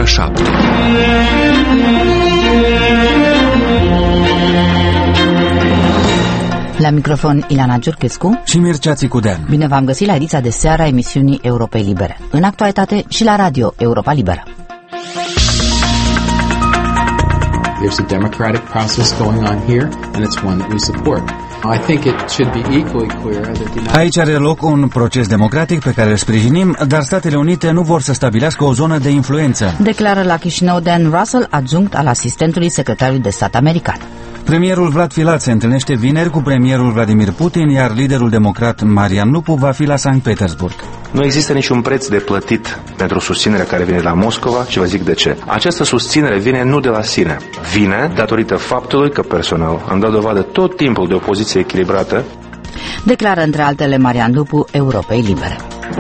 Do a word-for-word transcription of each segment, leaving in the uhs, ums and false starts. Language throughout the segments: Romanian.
șapte. La microfon Ileana Giurchescu și Mircea Țicudean. Bine v-am găsit la ediția de seară a emisiunii Europei Libere. În actualitate și la radio Europa Liberă. There's a democratic process going on here, and it's one that we support. I think it should be equally clear that the United... Aici are loc un proces democratic pe care îl sprijinim, dar Statele Unite nu vor să stabilească o zonă de influență. Declară la Chișinău Dan Russell, adjunct al asistentului secretarului de stat american. Premierul Vlad Filat se întâlnește vineri cu premierul Vladimir Putin, iar liderul democrat Marian Lupu va fi la Sankt Petersburg. Nu există niciun preț de plătit pentru susținerea care vine de la Moscova și vă zic de ce. Această susținere vine nu de la sine. Vine datorită faptului că personal am dat dovadă tot timpul de o poziție echilibrată. Declară între altele Marian Lupu Europei Libere.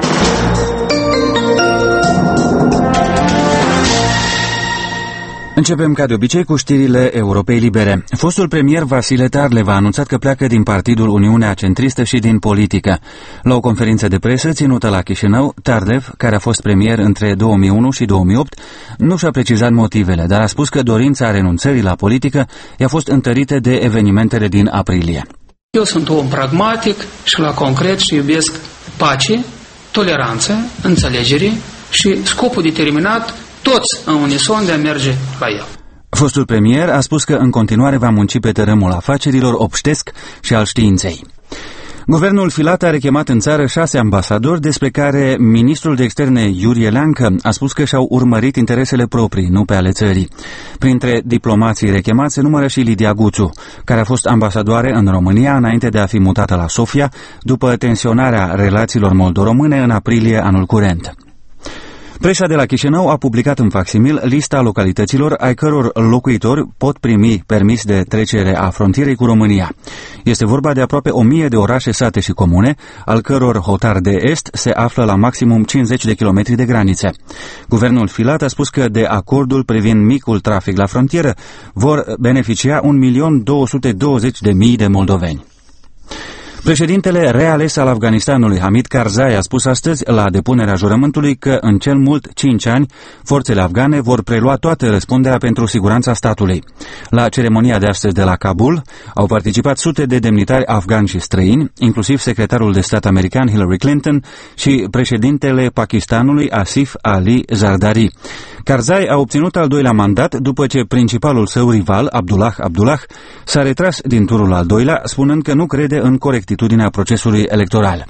Începem ca de obicei cu știrile Europei Libere. Fostul premier Vasile Târlev a anunțat că pleacă din partidul Uniunea Centristă și din politică. La o conferință de presă ținută la Chișinău, Târlev, care a fost premier între două mii unu și două mii opt, nu și-a precizat motivele, dar a spus că dorința renunțării la politică i-a fost întărită de evenimentele din aprilie. Eu sunt om pragmatic și la concret și iubesc pace, toleranță, înțelegere și scopul determinat toți în unison de a merge la el. Fostul premier a spus că în continuare va munci pe tărâmul afacerilor obștesc și al științei. Guvernul Filat a rechemat în țară șase ambasadori, despre care ministrul de externe Iurie Leancă a spus că și-au urmărit interesele proprii, nu pe ale țării. Printre diplomații rechemați se numără și Lidia Guțu, care a fost ambasadoare în România înainte de a fi mutată la Sofia, după tensionarea relațiilor moldo-române în aprilie anul curent. Preșa de la Chișinău a publicat în facsimil lista localităților ai căror locuitori pot primi permis de trecere a frontierei cu România. Este vorba de aproape o mie de orașe, sate și comune, al căror hotar de est se află la maximum cincizeci de kilometri de granițe. Guvernul Filat a spus că de acordul privind micul trafic la frontieră vor beneficia un milion două sute douăzeci de mii de moldoveni. Președintele reales al Afganistanului, Hamid Karzai, a spus astăzi, la depunerea jurământului, că în cel mult cinci ani forțele afgane vor prelua toată răspunderea pentru siguranța statului. La ceremonia de astăzi de la Kabul au participat sute de demnitari afgani și străini, inclusiv secretarul de stat american Hillary Clinton și președintele Pakistanului Asif Ali Zardari. Karzai a obținut al doilea mandat după ce principalul său rival, Abdullah Abdullah, s-a retras din turul al doilea, spunând că nu crede în corectitudinea procesului electoral.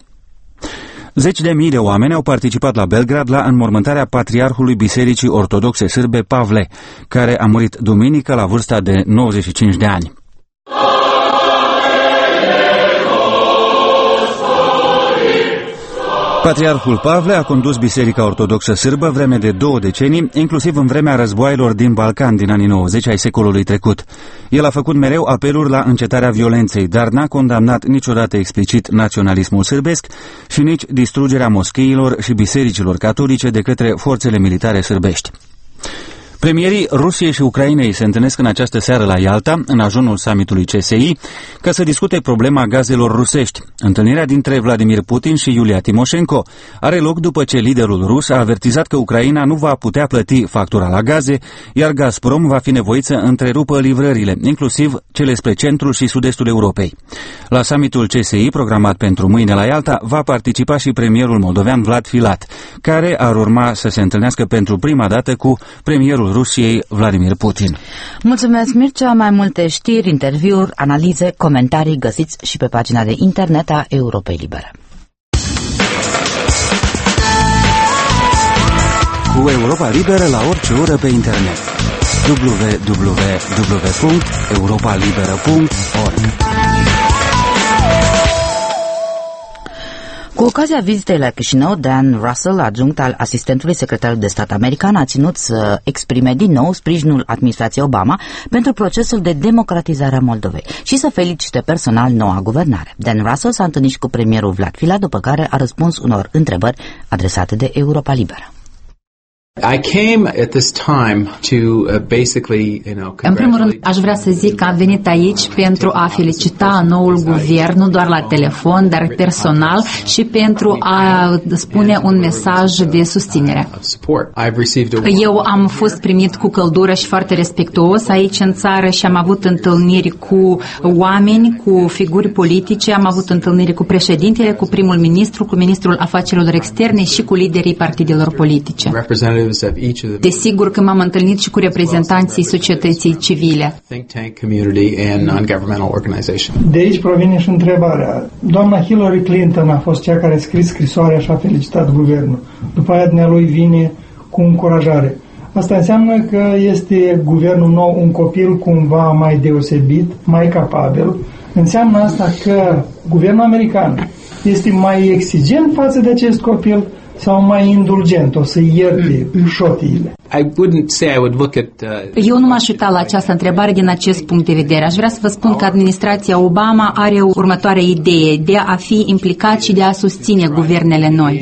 Zeci de mii de oameni au participat la Belgrad la înmormântarea patriarhului Bisericii Ortodoxe Sârbe Pavle, care a murit duminică la vârsta de nouăzeci și cinci de ani. Patriarhul Pavle a condus Biserica Ortodoxă Sârbă vreme de două decenii, inclusiv în vremea războaielor din Balcan din anii nouăzeci ai secolului trecut. El a făcut mereu apeluri la încetarea violenței, dar n-a condamnat niciodată explicit naționalismul sârbesc și nici distrugerea moscheilor și bisericilor catolice de către forțele militare sârbești. Premierii Rusiei și Ucrainei se întâlnesc în această seară la Ialta, în ajunul summitului C S I, ca să discute problema gazelor rusești. Întâlnirea dintre Vladimir Putin și Iulia Timoșenko are loc după ce liderul rus a avertizat că Ucraina nu va putea plăti factura la gaze, iar Gazprom va fi nevoit să întrerupă livrările, inclusiv cele spre centrul și sud-estul Europei. La summitul C S I, programat pentru mâine la Ialta, va participa și premierul moldovean Vlad Filat, care ar urma să se întâlnească pentru prima dată cu premierul Rusiei Vladimir Putin. Mulțumesc, Mircea. Mai multe știri, interviuri, analize, comentarii găsiți și pe pagina de internet a Europei Libere. Cu Europa Liberă la orice oră pe internet. w w w punct europa liberă punct org. Cu ocazia vizitei la Chișinău, Dan Russell, adjunct al asistentului secretarului de stat american, a ținut să exprime din nou sprijinul administrației Obama pentru procesul de democratizare a Moldovei și să felicite personal noua guvernare. Dan Russell s-a întâlnit cu premierul Vlad Filat, după care a răspuns unor întrebări adresate de Europa Liberă. I came at this time to uh, basically, you know, În primul rând, aș vrea să zic că am venit aici pentru a felicita noul guvern, nu doar la telefon, dar personal, și pentru a spune un mesaj de susținere. Eu am fost primit cu căldură și foarte respectuos aici în țară și am avut întâlniri cu oameni, cu figuri politice, am avut întâlniri cu președintele, cu primul ministru, cu ministrul afacerilor externe și cu liderii partidelor politice. Desigur că m-am întâlnit și cu reprezentanții societății civile. De aici provine și întrebarea. Doamna Hillary Clinton a fost cea care a scris scrisoarea și a felicitat guvernul. După aia dumnealui vine cu încurajare. Asta înseamnă că este guvernul nou un copil cumva mai deosebit, mai capabil. Înseamnă asta că guvernul american este mai exigent față de acest copil sau mai indulgent, o să ierte șotiile? I wouldn't say I would look at, uh, Eu nu m-aș uita la această întrebare din acest punct de vedere. Aș vrea să vă spun că administrația Obama are următoarea idee de a fi implicat și de a susține guvernele noi.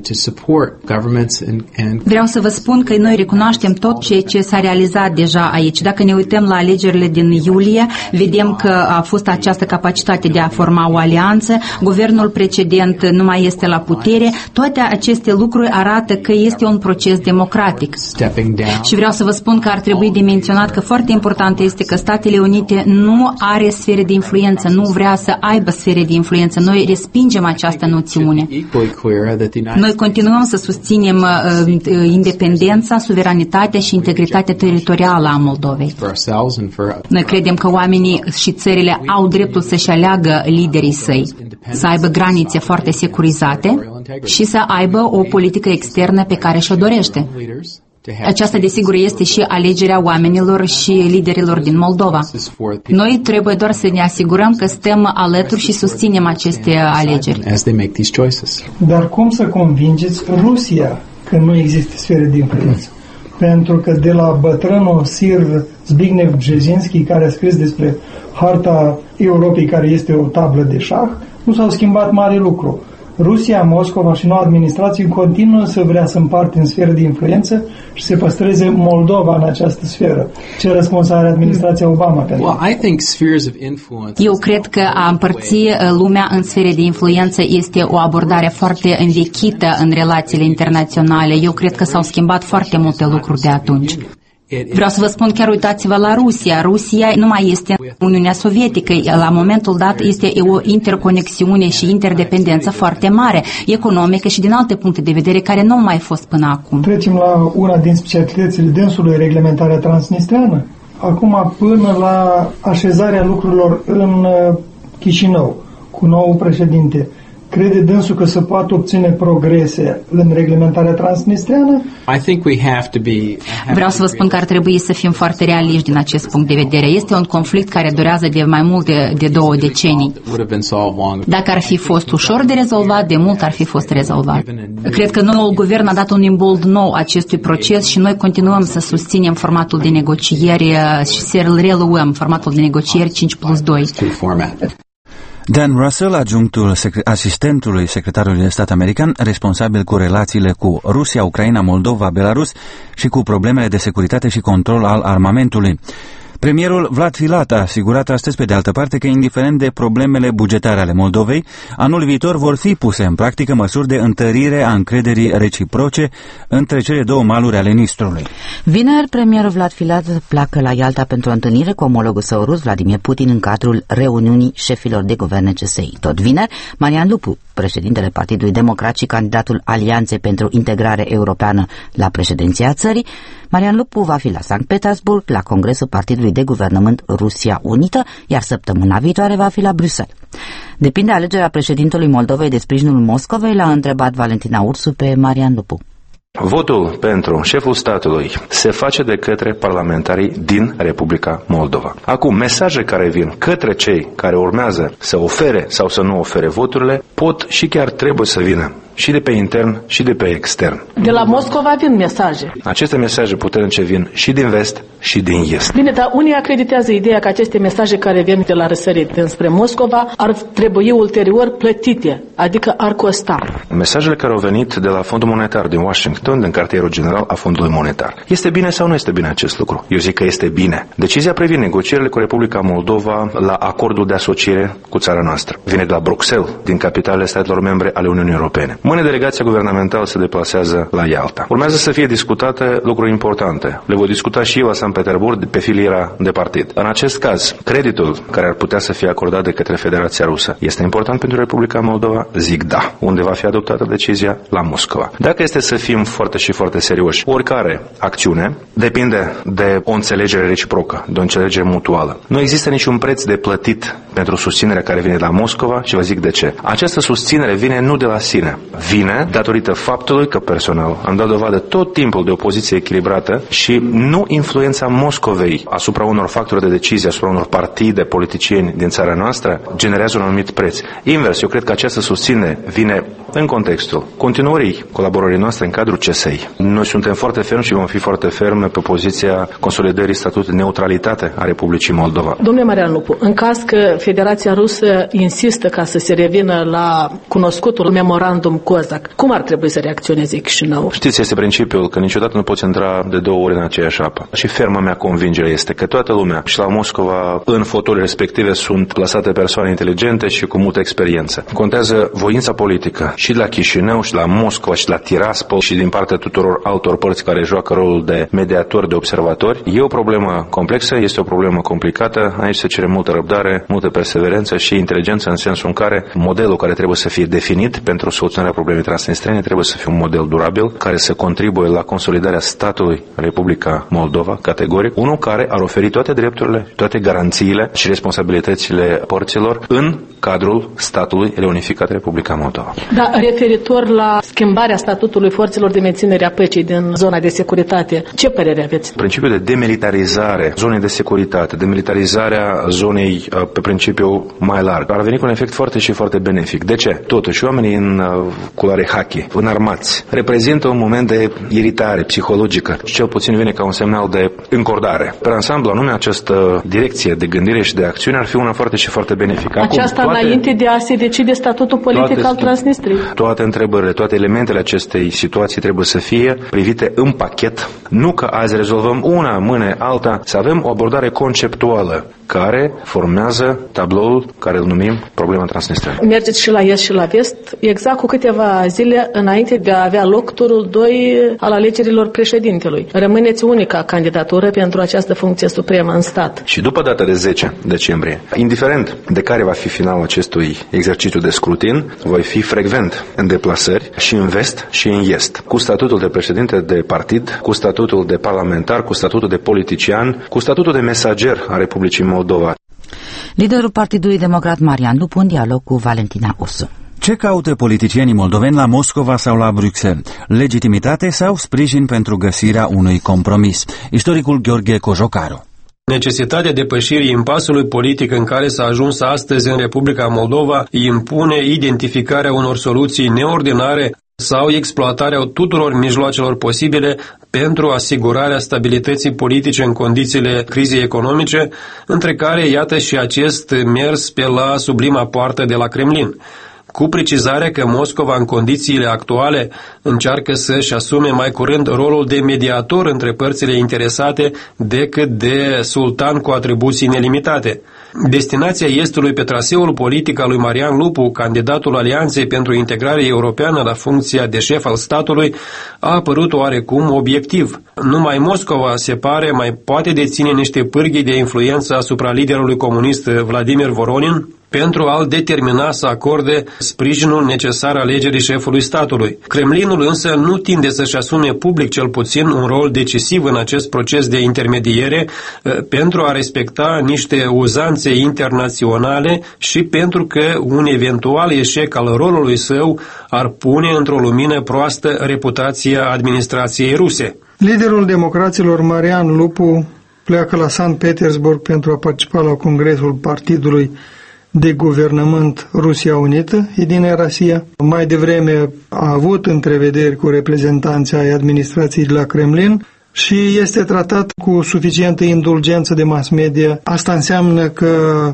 Vreau să vă spun că noi recunoaștem tot ceea ce s-a realizat deja aici. Dacă ne uităm la alegerile din iulie, vedem că a fost această capacitate de a forma o alianță. Guvernul precedent nu mai este la putere. Toate aceste lucruri arată că este un proces democratic. Și vreau să vă spun că ar trebui de menționat că foarte important este că Statele Unite nu are sfere de influență, nu vrea să aibă sfere de influență. Noi respingem această noțiune. Noi continuăm să susținem uh, independența, suveranitatea și integritatea teritorială a Moldovei. Noi credem că oamenii și țările au dreptul să-și aleagă liderii săi, să aibă granițe foarte securizate și să aibă o politică externă pe care și-o dorește. Aceasta, desigur, este și alegerea oamenilor și liderilor din Moldova. Noi trebuie doar să ne asigurăm că stăm alături și susținem aceste alegeri. Dar cum să convingeți Rusia că nu există sfere de influență? Pentru că de la bătrânul sir Zbigniew Brzezinski, care a scris despre harta Europei, care este o tablă de șah, nu s-au schimbat mare lucru. Rusia, Moscova și noua administrație continuă să vrea să împarte în sferă de influență și să păstreze Moldova în această sferă. Ce răspuns are administrația Obama pentru? Eu cred că a împărți lumea în sfere de influență este o abordare foarte învechită în relațiile internaționale. Eu cred că s-au schimbat foarte multe lucruri de atunci. Vreau să vă spun, chiar uitați-vă la Rusia. Rusia nu mai este Uniunea Sovietică. La momentul dat este o interconexiune și interdependență foarte mare, economică și din alte puncte de vedere, care nu au mai fost până acum. Trecem la una din specialitățile dânsului, reglementarea transnistreană. Acum până la așezarea lucrurilor în Chișinău, cu nou președinte. Crede dânsul că se poate obține progrese în reglementarea transnistreană? Vreau să vă spun că ar trebui să fim foarte realiști din acest punct de vedere. Este un conflict care durează de mai mult de, de două decenii. Dacă ar fi fost ușor de rezolvat, de mult ar fi fost rezolvat. Cred că noul guvern a dat un imbold nou acestui proces și noi continuăm să susținem formatul de negocieri și să reluăm formatul de negocieri cinci plus doi. Dan Russell, adjunctul secre- asistentului secretarului de stat american, responsabil cu relațiile cu Rusia, Ucraina, Moldova, Belarus și cu problemele de securitate și control al armamentului. Premierul Vlad Filat a asigurat astăzi, pe de altă parte, că indiferent de problemele bugetare ale Moldovei, anul viitor vor fi puse în practică măsuri de întărire a încrederii reciproce între cele două maluri ale Nistrului. Vineri, premierul Vlad Filat pleacă la Ialta pentru o întâlnire cu omologul său rus, Vladimir Putin, în cadrul reuniunii șefilor de guverne C S I. Tot vineri, Marian Lupu, președintele Partidului Democrat și candidatul Alianței pentru Integrare Europeană la președinția țării, Marian Lupu va fi la Sankt Petersburg, la Congresul Partidului de Guvernământ Rusia Unită, iar săptămâna viitoare va fi la Bruxelles. Depinde alegerea președintelui Moldovei de sprijinul Moscovei, l-a întrebat Valentina Ursu pe Marian Lupu. Votul pentru șeful statului se face de către parlamentarii din Republica Moldova. Acum, mesaje care vin către cei care urmează să ofere sau să nu ofere voturile pot și chiar trebuie să vină și de pe intern și de pe extern. De la Moscova vin mesaje. Aceste mesaje puternice vin și din vest și din est. Bine, dar unii acreditează ideea că aceste mesaje care vin de la răsărit înspre Moscova ar trebui ulterior plătite, adică ar costa. Mesajele care au venit de la Fondul Monetar din Washington, din cartierul general a Fondului Monetar. Este bine sau nu este bine acest lucru? Eu zic că este bine. Decizia privind negocierile cu Republica Moldova la acordul de asociere cu țara noastră vine de la Bruxelles, din capitalele statelor membre ale Uniunii Europene. Mâine delegația guvernamentală se deplasează la Ialta. Urmează să fie discutate lucruri importante. Le voi discuta și eu la Sankt Petersburg pe filiera de partid. În acest caz, creditul care ar putea să fie acordat de către Federația Rusă este important pentru Republica Moldova? Zic da. Unde va fi adoptată decizia? La Moscova. Dacă este să fim foarte și foarte serioși, oricare acțiune depinde de o înțelegere reciprocă, de o înțelegere mutuală. Nu există niciun preț de plătit pentru susținerea care vine de la Moscova și vă zic de ce. Această susținere vine nu de la sine. Vine datorită faptului că personal am dat dovadă tot timpul de o poziție echilibrată și nu influența Moscovei asupra unor factori de decizie, asupra unor partide, politicieni din țara noastră, generează un anumit preț. Invers, eu cred că această susținere vine în contextul continuării colaborării noastre în cadrul C S I. Noi suntem foarte fermi și vom fi foarte fermi pe poziția consolidării statutului de neutralitate a Republicii Moldova. Domnule Marian Lupu, în caz că Federația Rusă insistă ca să se revină la cunoscutul memorandum Cozac, cum ar trebui să reacționeze Chișinău? Știți, este principiul că niciodată nu poți intra de două ori în aceeași apă. Și ferma mea convingere este că toată lumea și la Moscova, în fotolii respective, sunt plasate persoane inteligente și cu multă experiență. Contează voința politică și de la Chișinău, și la Moscova, și la Tiraspol, și din partea tuturor altor părți care joacă rolul de mediator, de observatori. E o problemă complexă, este o problemă complicată. Aici se cere multă răbdare, multă perseverență și inteligență, în sensul în care modelul care trebuie să fie definit pentru soluționarea problemei transnistrene trebuie să fie un model durabil, care să contribuie la consolidarea statului Republica Moldova, categoric, unul care ar oferi toate drepturile, toate garanțiile și responsabilitățile părților în cadrul statului reunificat Republica Moldova. Da, referitor la schimbarea statutului forțelor de menținere a păcii din zona de securitate, ce părere aveți? Principiul de demilitarizare zonei de securitate, demilitarizarea zonei pe principiu mai larg, ar veni cu un efect foarte și foarte benefic. De ce? Totuși, oamenii în culoare haki, înarmați, reprezintă un moment de iritare psihologică și cel puțin vine ca un semnal de încordare. Pe ansamblu, anume, această direcție de gândire și de acțiune ar fi una foarte și foarte benefică. Aceasta Acum, toate, înainte de a se decide statutul politic toate, al Transnistriei. Toate întrebările, toate elementele acestei situații trebuie să fie privite în pachet. Nu că azi rezolvăm una, mâine alta, să avem o abordare conceptuală care formează tabloul care îl numim problema transnistreană. Mergeți și la est și la vest, exact cu câteva zile înainte de a avea loc turul doi al alegerilor președintelui. Rămâneți unica candidatură pentru această funcție supremă în stat. Și după data de zece decembrie, indiferent de care va fi finalul acestui exercițiu de scrutin, voi fi frecvent în deplasări și în vest și în est, cu statutul de președinte de partid, cu statutul de parlamentar, cu statutul de politician, cu statutul de mesager a Republicii Moldova. Liderul Partidului Democrat Marian Lupu în dialog cu Valentina Ursu. Ce caută politicienii moldoveni la Moscova sau la Bruxelles? Legitimitate sau sprijin pentru găsirea unui compromis? Istoricul Gheorghe Cojocaru. Necesitatea depășirii impasului politic în care s-a ajuns astăzi în Republica Moldova impune identificarea unor soluții neordinare sau exploatarea tuturor mijloacelor posibile pentru asigurarea stabilității politice în condițiile crizei economice, între care iată și acest mers pe la sublima poartă de la Kremlin, cu precizarea că Moscova în condițiile actuale încearcă să-și asume mai curând rolul de mediator între părțile interesate decât de sultan cu atribuții nelimitate. Destinația Estului pe traseul politic al lui Marian Lupu, candidatul Alianței pentru Integrare Europeană la funcția de șef al statului, a apărut oarecum obiectiv. Numai Moscova, se pare, mai poate deține niște pârghii de influență asupra liderului comunist Vladimir Voronin pentru a-l determina să acorde sprijinul necesar alegerii șefului statului. Kremlinul însă nu tinde să-și asume public cel puțin un rol decisiv în acest proces de intermediere pentru a respecta niște uzanțe internaționale și pentru că un eventual eșec al rolului său ar pune într-o lumină proastă reputația administrației ruse. Liderul democraților Marian Lupu pleacă la Sankt Petersburg pentru a participa la congresul partidului de guvernământ Rusia Unită, Edina Rosia. Mai devreme a avut întrevederi cu reprezentanții ai administrației de la Kremlin și este tratat cu suficientă indulgență de mass media. Asta înseamnă că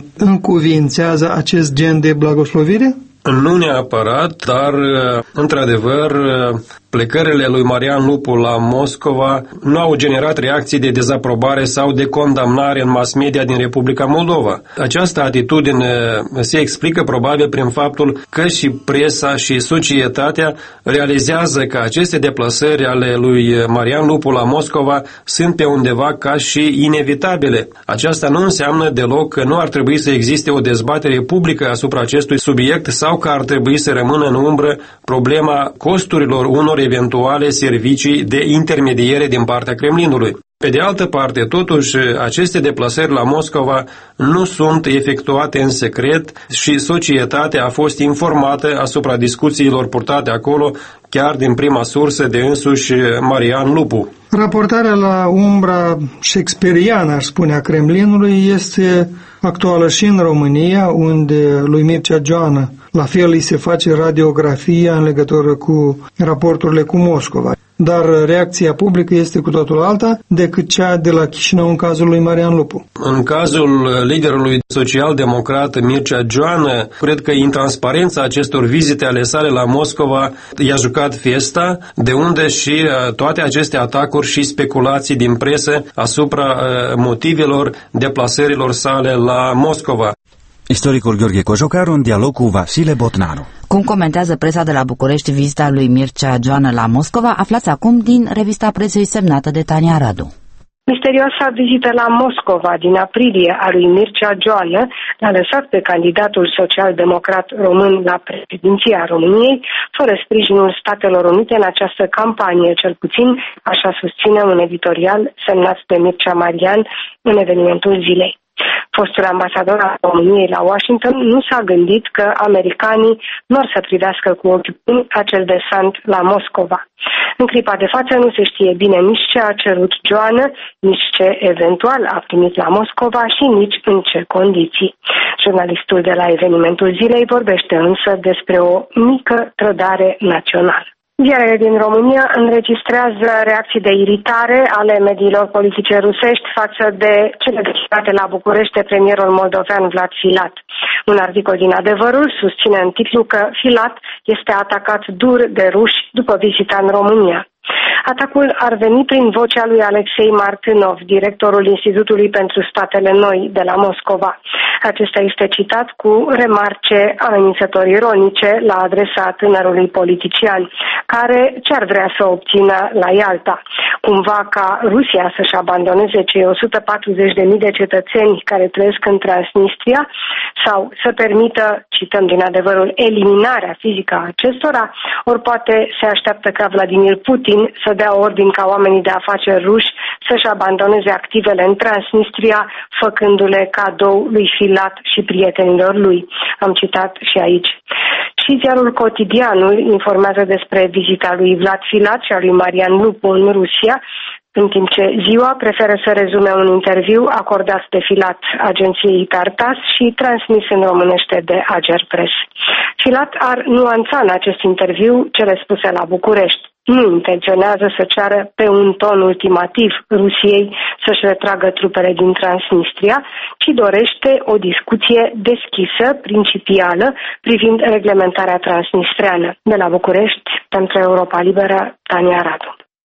încuvințează acest gen de blagoslovire? Nu neapărat, dar, într-adevăr, plecările lui Marian Lupu la Moscova nu au generat reacții de dezaprobare sau de condamnare în mass media din Republica Moldova. Această atitudine se explică probabil prin faptul că și presa și societatea realizează că aceste deplasări ale lui Marian Lupu la Moscova sunt pe undeva ca și inevitabile. Aceasta nu înseamnă deloc că nu ar trebui să existe o dezbatere publică asupra acestui subiect sau că ar trebui să rămână în umbră problema costurilor unor eventuale servicii de intermediere din partea Kremlinului. Pe de altă parte, totuși, aceste deplasări la Moscova nu sunt efectuate în secret și societatea a fost informată asupra discuțiilor purtate acolo chiar din prima sursă de însuși Marian Lupu. Raportarea la umbra shakespeariană, aș spune, a Kremlinului este actuală și în România, unde lui Mircea Joană la fel îi se face radiografia în legătură cu raporturile cu Moscova. Dar reacția publică este cu totul alta decât cea de la Chișinău în cazul lui Marian Lupu. În cazul liderului social-democrat Mircea Joană, cred că intransparența acestor vizite ale sale la Moscova i-a jucat fiesta, de unde și toate aceste atacuri și speculații din presă asupra motivelor deplasărilor sale la Moscova. Istoricul Gheorghe Cojocaru în dialog cu Vasile Botnaru. Cum comentează presa de la București vizita lui Mircea Joană la Moscova, aflați acum din revista presei semnată de Tania Radu. Misterioasa vizită la Moscova din aprilie a lui Mircea Joană l-a lăsat pe candidatul social-democrat român la președinția României fără sprijinul Statelor Unite în această campanie, cel puțin așa susține un editorial semnat de Mircea Marian în evenimentul zilei. Fostul ambasador al României la Washington nu s-a gândit că americanii nu ar să privească cu ochi buni acel desant la Moscova. În clipa de față nu se știe bine nici ce a cerut Joană, nici ce eventual a primit la Moscova și nici în ce condiții. Jurnalistul de la evenimentul zilei vorbește însă despre o mică trădare națională. Ziarele din România înregistrează reacții de iritare ale mediilor politice rusești față de cele declarate la București de premierul moldovean Vlad Filat. Un articol din Adevărul susține în titlu că Filat este atacat dur de ruși după vizita în România. Atacul ar veni prin vocea lui Alexei Martynov, directorul Institutului pentru Statele Noi de la Moscova. Acesta este citat cu remarce amenințător ironice la adresa tânărului politician, care ce-ar vrea să obțină la Ialta. Cumva ca Rusia să-și abandoneze cei o sută patruzeci de mii de cetățeni care trăiesc în Transnistria sau să permită, cităm din Adevărul, eliminarea fizică a acestora, ori poate se așteaptă ca Vladimir Putin să dea ordin ca oamenii de afaceri ruși să-și abandoneze activele în Transnistria, făcându-le cadou lui Filat și prietenilor lui. Am citat și aici. Și ziarul Cotidianul informează despre vizita lui Vlad Filat și a lui Marian Lupu în Rusia, în timp ce Ziua preferă să rezume un interviu acordat de Filat agenției Tartas și transmis în românește de Agerpress. Filat ar nuanța în acest interviu cele spuse la București. Nu intenționează să ceară pe un ton ultimativ Rusiei să-și retragă trupele din Transnistria, ci dorește o discuție deschisă, principială, privind reglementarea transnistreană. De la București, pentru Europa Liberă, Tania Radu.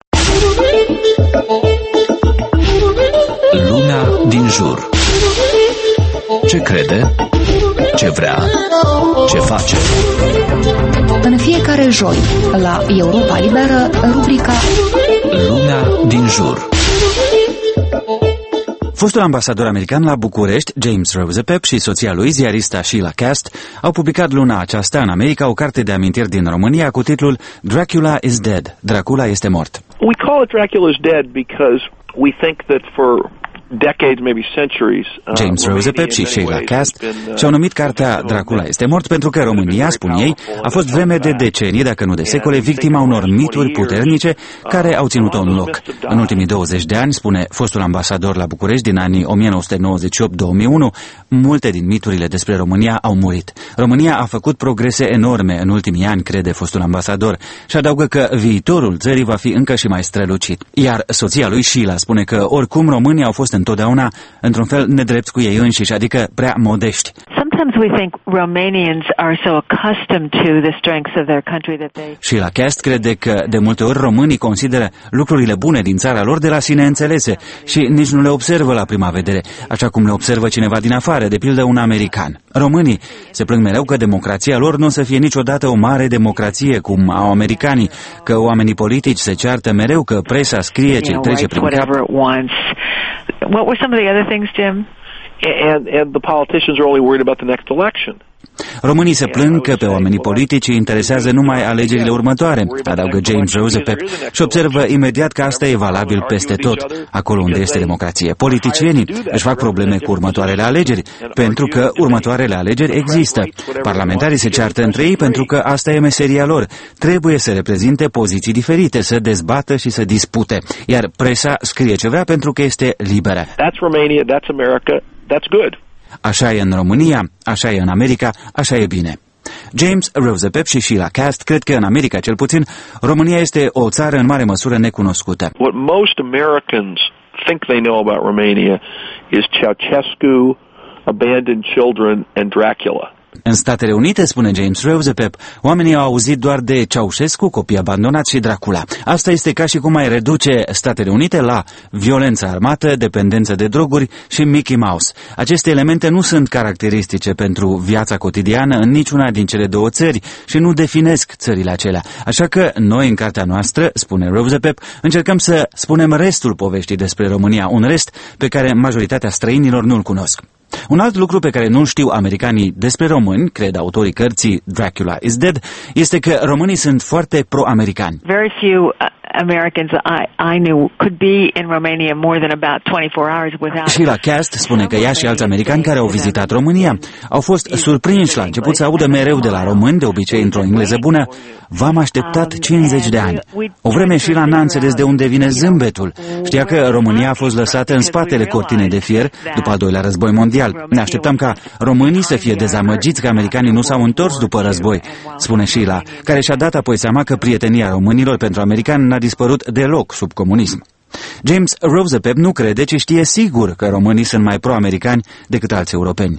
Lumea din jur. Ce crede? Ce vrea? Ce face? În fiecare joi, la Europa Liberă, rubrica Lumea din jur. Fostul ambasador american la București, James Rosepep, și soția lui, ziarista Sheila Cast, au publicat luna aceasta în America o carte de amintiri din România cu titlul Dracula is Dead. Dracula este mort. We call it Dracula is Dead because we think that for James Rosepep și Sheila Cast și-au numit cartea Dracula este mort pentru că România, spun ei, a fost vreme de decenii, dacă nu de secole, victima unor mituri puternice care au ținut-o în loc. În ultimii douăzeci de ani, spune fostul ambasador la București din anii o mie nouă sute nouăzeci și opt - două mii unu, multe din miturile despre România au murit. România a făcut progrese enorme în ultimii ani, crede fostul ambasador, și adaugă că viitorul țării va fi încă și mai strălucit. Iar soția lui Sheila spune că oricum românii au fost întotdeauna într-un fel nedrepți cu ei înșiși, adică prea modești. Sheila Cast crede că de multe ori românii consideră lucrurile bune din țara lor de la sine înțelese și nici nu le observă la prima vedere, așa cum le observă cineva din afară, de pildă un american. Românii se plâng mereu că democrația lor nu o să fie niciodată o mare democrație, cum au americanii, că oamenii politici se ceartă mereu, că presa scrie ce trece prin cap. What were some of the other things, Jim? And, and the politicians are only worried about the next election. Românii se plâng că pe oamenii politici interesează numai alegerile următoare, adaugă James Rosepep, și observă imediat că asta e valabil peste tot, acolo unde este democrație. Politicienii își fac probleme cu următoarele alegeri, pentru că următoarele alegeri există. Parlamentarii se ceartă între ei pentru că asta e meseria lor. Trebuie să reprezinte poziții diferite, să dezbată și să dispute, iar presa scrie ce vrea pentru că este liberă. That's Romania, that's America, that's good. Așa e în România, așa e în America, așa e bine. James Rosepep și Sheila Cast cred că în America, cel puțin, România este o țară în mare măsură necunoscută. What most Americans think they know about Romania is Ceausescu, abandoned children and Dracula. În Statele Unite, spune James Rosepep, oamenii au auzit doar de Ceaușescu, copii abandonați și Dracula. Asta este ca și cum ai reduce Statele Unite la violență armată, dependență de droguri și Mickey Mouse. Aceste elemente nu sunt caracteristice pentru viața cotidiană în niciuna din cele două țări și nu definesc țările acelea. Așa că noi, în cartea noastră, spune Rosepep, încercăm să spunem restul poveștii despre România, un rest pe care majoritatea străinilor nu-l cunosc. Un alt lucru pe care nu știu americanii despre români, cred autorii cărții Dracula is Dead, este că românii sunt foarte pro-americani. Very few uh, Americans I, I knew could be in Romania more than about twenty-four hours without. Sheila Cast spune că ea și alți americani care au vizitat România au fost surprinși la început să audă mereu de la români, de obicei într-o engleză bună, v-am așteptat cincizeci de ani. O vreme Sheila n-a înțeles de unde vine zâmbetul. Știa că România a fost lăsată în spatele cortinei de fier după al doilea război mondial. Ne așteptam ca românii să fie dezamăgiți că americanii nu s-au întors după război, spune Sheila, care și-a dat apoi seama că prietenia românilor pentru americani n-a dispărut deloc sub comunism. James Rosepep nu crede, ci știe sigur că românii sunt mai pro-americani decât alți europeni.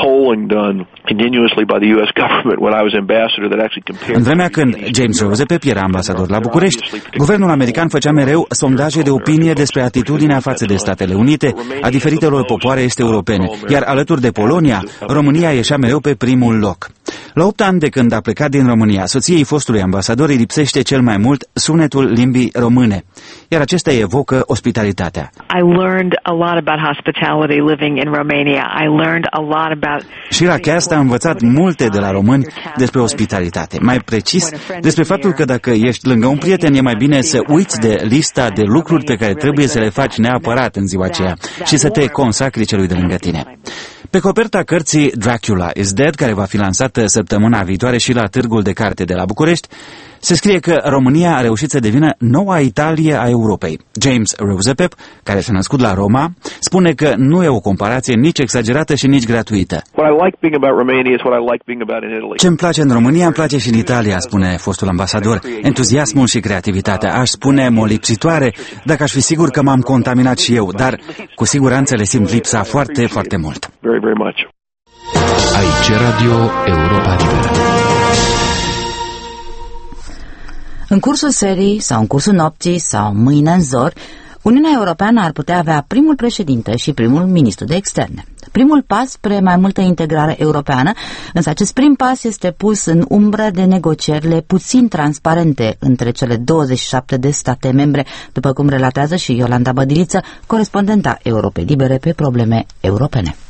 În vremea când James Rosepep era ambasador la București, guvernul american făcea mereu sondaje de opinie despre atitudinea față de Statele Unite a diferitelor popoare este europene, iar alături de Polonia, România ieșea mereu pe primul loc. La opt ani de când a plecat din România, soției fostului ambasador îi lipsește cel mai mult sunetul limbii române, iar acesta evocă ospitalitatea. I learned a lot about hospitality living in Romania. I learned a lot about. Sheila Cast a învățat multe de la români despre ospitalitate, mai precis despre faptul că dacă ești lângă un prieten e mai bine să uiți de lista de lucruri pe care trebuie să le faci neapărat în ziua aceea și să te consacri celui de lângă tine. Pe coperta cărții Dracula is Dead, care va fi lansată săptămâna viitoare și la Târgul de Carte de la București, se scrie că România a reușit să devină noua Italie a Europei. James Rosepep, care s-a născut la Roma, spune că nu e o comparație nici exagerată și nici gratuită. Ce-mi place în România, îmi place și în Italia, spune fostul ambasador. Entuziasmul și creativitatea, aș spune molipsitoare, dacă aș fi sigur că m-am contaminat și eu, dar cu siguranță le simt lipsa foarte, foarte mult. Aici Radio Europa Liberă. În cursul serii sau în cursul nopții sau mâine în zor, Uniunea Europeană ar putea avea primul președinte și primul ministru de externe. Primul pas spre mai multă integrare europeană, însă acest prim pas este pus în umbră de negocierile puțin transparente între cele douăzeci și șapte de state membre, după cum relatează și Iolanda Bădiliță, corespondenta Europei Libere pe probleme europene.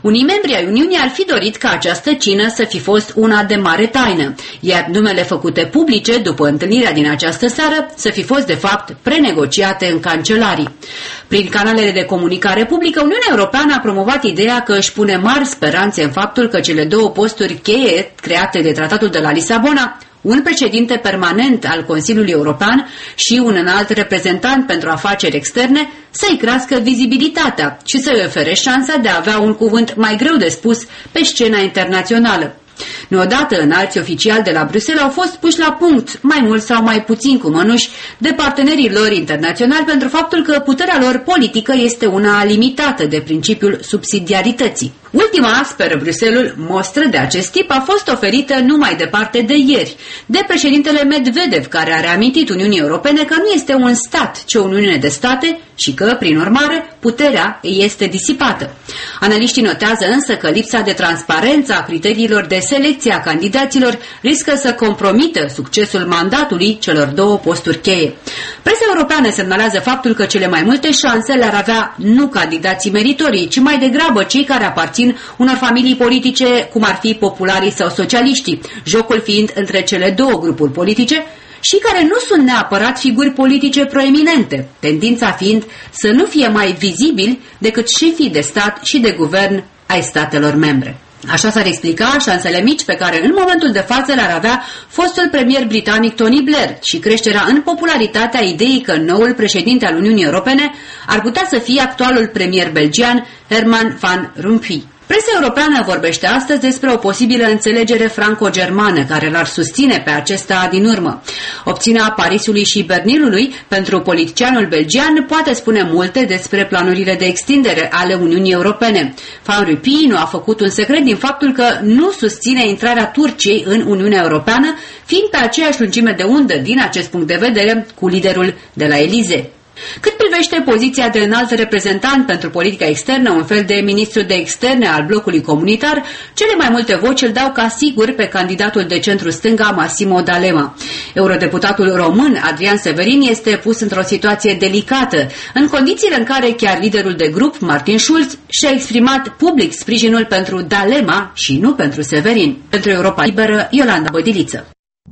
Unii membri ai Uniunii ar fi dorit ca această cină să fi fost una de mare taină, iar numele făcute publice după întâlnirea din această seară să fi fost de fapt prenegociate în cancelarii. Prin canalele de comunicare publică, Uniunea Europeană a promovat ideea că își pune mari speranțe în faptul că cele două posturi cheie create de Tratatul de la Lisabona, un președinte permanent al Consiliului European și un înalt reprezentant pentru afaceri externe, să-i crească vizibilitatea și să-i ofere șansa de a avea un cuvânt mai greu de spus pe scena internațională. Neodată, înalți oficiali de la Bruxelles au fost puși la punct, mai mult sau mai puțin cu mănuși, de partenerii lor internaționali pentru faptul că puterea lor politică este una limitată de principiul subsidiarității. Ultima asperă Bruxelles mostră de acest tip a fost oferită numai departe de ieri, de președintele Medvedev, care a reamintit Uniunii Europene că nu este un stat, ci o uniune de state și că, prin urmare, puterea îi este disipată. Analiștii notează însă că lipsa de transparență a criteriilor de selecție a candidaților riscă să compromită succesul mandatului celor două posturi cheie. Presa europeană semnalează faptul că cele mai multe șanse le-ar avea nu candidații meritorii, ci mai degrabă cei care aparțin unor familii politice, cum ar fi popularii sau socialiștii, jocul fiind între cele două grupuri politice și care nu sunt neapărat figuri politice proeminente, tendința fiind să nu fie mai vizibili decât șefii de stat și de guvern ai statelor membre. Așa s-ar explica șansele mici pe care în momentul de față le-ar avea fostul premier britanic Tony Blair și creșterea în popularitate a ideii că noul președinte al Uniunii Europene ar putea să fie actualul premier belgian Herman Van Rompuy. Presa europeană vorbește astăzi despre o posibilă înțelegere franco-germană care l-ar susține pe acesta din urmă. Opțiunea Parisului și Berlinului pentru politicianul belgian poate spune multe despre planurile de extindere ale Uniunii Europene. Van Rompuy nu a făcut un secret din faptul că nu susține intrarea Turciei în Uniunea Europeană, fiind pe aceeași lungime de undă din acest punct de vedere cu liderul de la Elysee. Cât privește poziția de înalt reprezentant pentru politica externă, un fel de ministru de externe al blocului comunitar, cele mai multe voci îl dau ca sigur pe candidatul de centru-stânga Massimo D'Alema. Eurodeputatul român Adrian Severin este pus într-o situație delicată, în condițiile în care chiar liderul de grup, Martin Schulz, și-a exprimat public sprijinul pentru D'Alema și nu pentru Severin. Pentru Europa Liberă, Iolanda Bădiliță.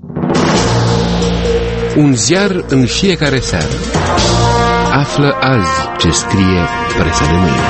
Un ziar în fiecare seară. Află azi ce scrie presa de mâine.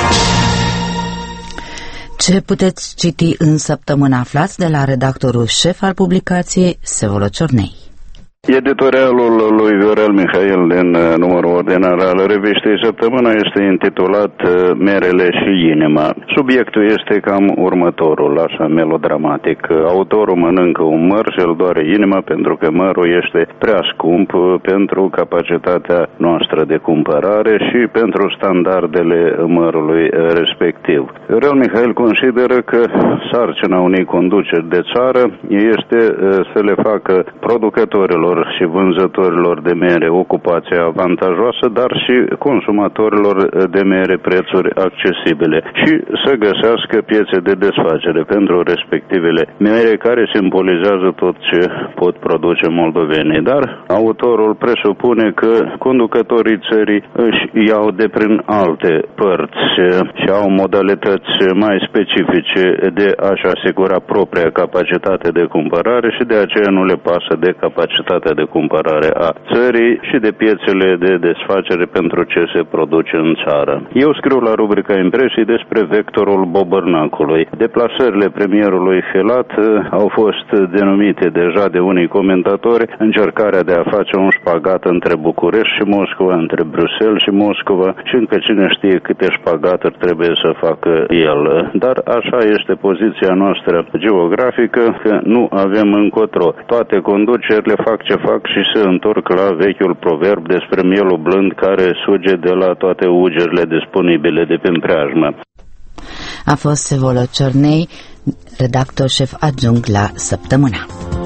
Ce puteți citi în săptămână, aflați de la redactorul șef al publicației, Sevolo Ciornei. Editorialul lui Viorel Mihail din numărul ordinar al revistei Săptămâna este intitulat Merele și inima. Subiectul este cam următorul, așa melodramatic. Autorul mănâncă un măr și îl doare inima pentru că mărul este prea scump pentru capacitatea noastră de cumpărare și pentru standardele mărului respectiv. Viorel Mihail consideră că sarcina unei conduceri de țară este să le facă producătorilor și vânzătorilor de mere ocupația avantajoasă, dar și consumatorilor de mere prețuri accesibile și să găsească piețe de desfacere pentru respectivele mere care simbolizează tot ce pot produce moldovenii. Dar autorul presupune că conducătorii țării își iau de prin alte părți și au modalități mai specifice de a-și asigura propria capacitate de cumpărare și de aceea nu le pasă de capacitatea de cumpărare a țării și de piețele de desfacere pentru ce se produce în țară. Eu scriu la rubrica Impresii despre vectorul Bobărnacului. Deplasările premierului Filat au fost denumite deja de unii comentatori încercarea de a face un șpagat între București și Moscova, între Bruxelles și Moscova și încă cine știe câte șpagaturi trebuie să facă el. Dar așa este poziția noastră geografică, că nu avem încotro. Toate conducerile fac ce fac și se întorc la vechiul proverb despre mielul blând care suge de la toate ugerile disponibile de pe preajmă. A fost Sevolo Ciornei, redactor șef adjunct la Săptămâna.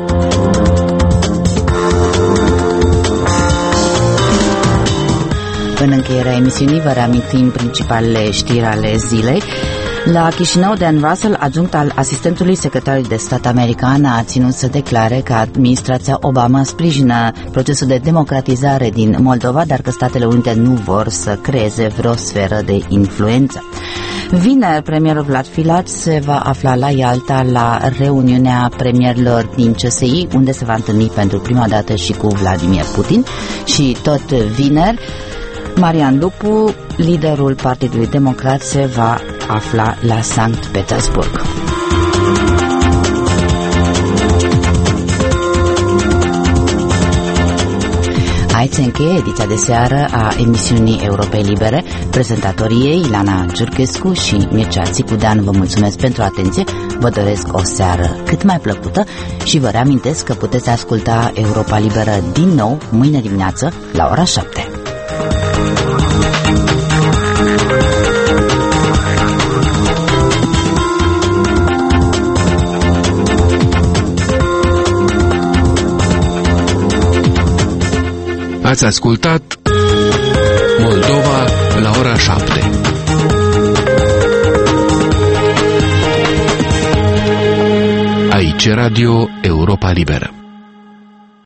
În încheierea emisiunii vă reamintim principalele știri ale zilei. La Chișinău, Dan Russell, adjunct al asistentului secretarului de stat american, a ținut să declare că administrația Obama sprijină procesul de democratizare din Moldova, dar că Statele Unite nu vor să creeze vreo sferă de influență. Vineri, premierul Vlad Filat se va afla la Ialta la reuniunea premierilor din C S I, unde se va întâlni pentru prima dată și cu Vladimir Putin. Și tot vineri, Marian Lupu, liderul Partidului Democrat, se va afla la Sankt Petersburg. Aici se încheie ediția de seară a emisiunii Europei Libere. Prezentatorii ei, Ilana Giurchescu și Mircea Țicudean, vă mulțumesc pentru atenție, vă doresc o seară cât mai plăcută și vă reamintesc că puteți asculta Europa Liberă din nou mâine dimineață la ora șapte. Ați ascultat Moldova la ora șapte. Aici Radio Europa Liberă.